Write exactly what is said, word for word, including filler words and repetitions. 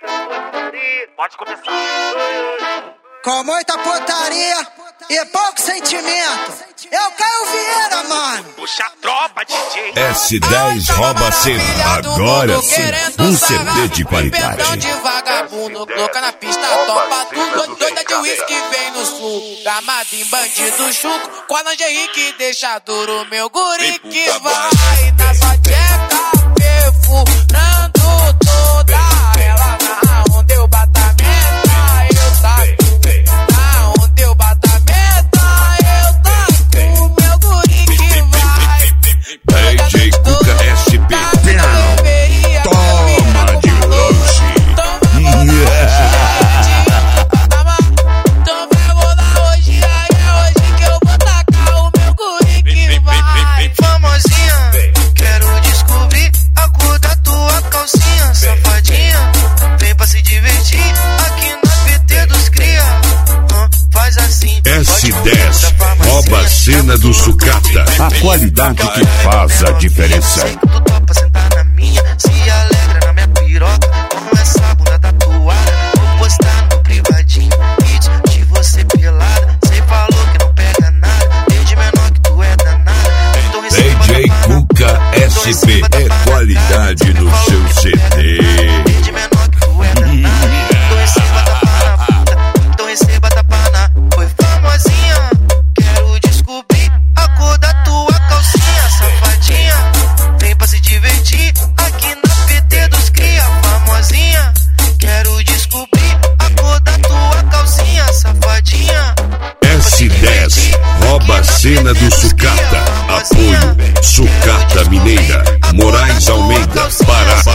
Pode começar. Com muita putaria e pouco sentimento. Eu Caio Vieira, mano. Puxa a tropa, D J. S dez rouba a cena. Agora sim, um C D de qualidade. Perdão de vagabundo, louca na pista, topa tudo. Doida de uísque vem no sul. Gamado em bandido chuco. Com a lingerie que deixa duro. Meu guri que vai na sua tcheca, perfurando toda ela. Na onde eu bato a meta, eu taco. Na onde eu bato a meta, eu taco. Meu guri que vai. D J Cuca S P. Toma de lanche. Então vai rolar hoje, aí é hoje que eu vou tacar o meu guri que vai. Famosinha, quero descobrir a cor da tua calcinha. Safadinha, vem pra se divertir aqui na P T dos cria. Ah, faz assim. S dez rouba a cena do sucata. A qualidade que faz a diferença. Tu topa sentar na minha, se alegra na minha piroca. Com essa bunda tatuada, vou postar no privadinho. Vídeo de você pelada, cê falou que não pega nada. Desde menor que tu é danada. Então D J Cuca S P é qualidade no seu C D. Desde menor que tu é danada. Então receba tapa na puta, então receba tapa na. Foi famosinha, quero descobrir a cor da tua calcinha. Safadinha, vem pra se divertir aqui na P T dos cria. Famosinha, quero descobrir a cor da tua calcinha. Safadinha, S dez rouba a cena do sucata. Apoio Sucata Mineira, Moraes Almeida, Pará.